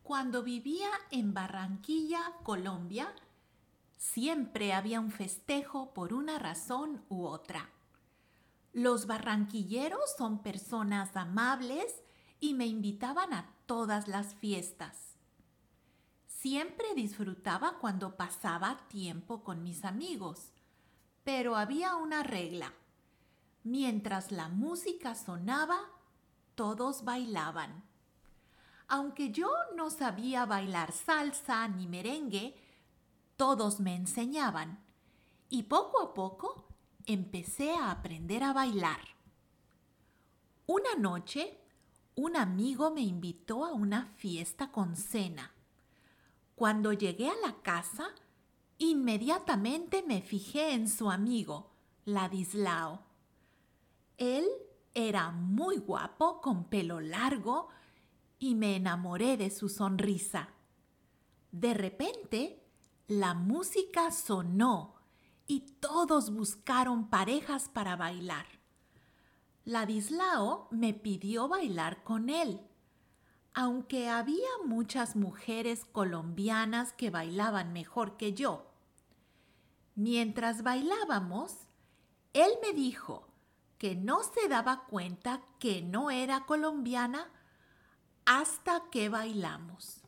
Cuando vivía en Barranquilla, Colombia, siempre había un festejo por una razón u otra. Los barranquilleros son personas amables y me invitaban a todas las fiestas. Siempre disfrutaba cuando pasaba tiempo con mis amigos, pero había una regla. Mientras la música sonaba, todos bailaban. Aunque yo no sabía bailar salsa ni merengue, todos me enseñaban y poco a poco empecé a aprender a bailar. Una noche, un amigo me invitó a una fiesta con cena. Cuando llegué a la casa, inmediatamente me fijé en su amigo, Ladislao. Él era muy guapo, con pelo largo, y me enamoré de su sonrisa. De repente, la música sonó y todos buscaron parejas para bailar. Ladislao me pidió bailar con él. Aunque había muchas mujeres colombianas que bailaban mejor que yo. Mientras bailábamos, él me dijo que no se daba cuenta que no era colombiana hasta que bailamos.